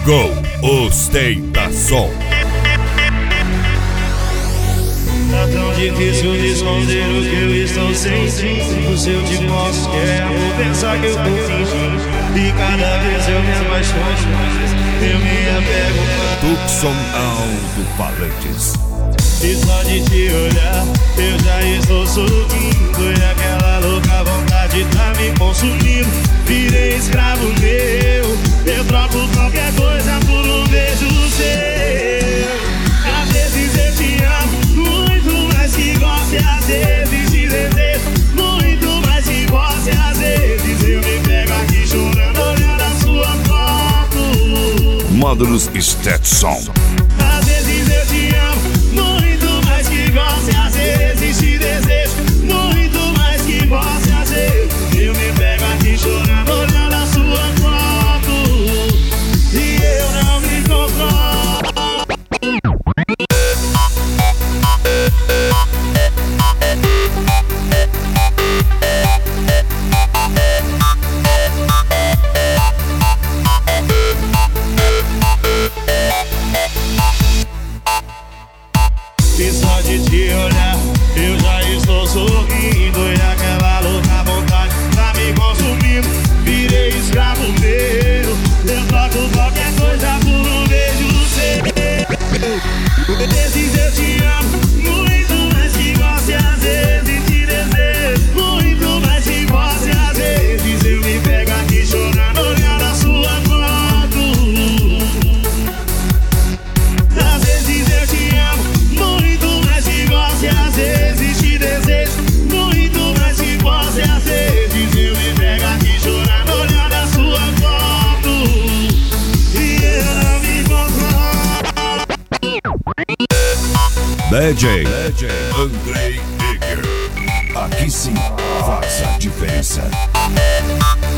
Go, ostentação. Tá tão difícil de esconder o que eu estou sentindo. Se eu te posso, vou pensar que eu tô fingindo. E cada vez eu me apaixono mais, eu me apego mais. Tucson Aldo Palantes. E só de te olhar, eu já estou sorrindo. E aquela louca vontade tá me consumindo. Virei escravo meu, eu troco qualquer coisa por um beijo seu. Às vezes eu te amo muito mais que gosto, e às vezes te desejo muito mais que gosto, e às vezes eu me pego aqui chorando olhando a sua foto. Módulos Stetson. Às vezes eu te amo muito mais que gosto, e às vezes te desejo muito mais que gosto, e às vezes eu me pego aqui chorando olhando a sua foto. E eu não me controlo. E só de te olhar, eu já estou sorrindo. E aquela louca vontade tá me consumindo. Virei escravo meu, eu troco qualquer coisa por um beijo seu. Às vezes eu te amo muito mais que gosto, e às vezes te desejo muito mais que gosto, e às vezes eu me pego aqui chorando olhando a sua foto. Às vezes eu te amo muito mais que gosto, e às vezes te desejo muito mais que gosto, e às vezes eu me pego aqui chorando olhando a sua foto. E eu não me controlo. DJ Andrei Egger. Aqui sim faz a diferença.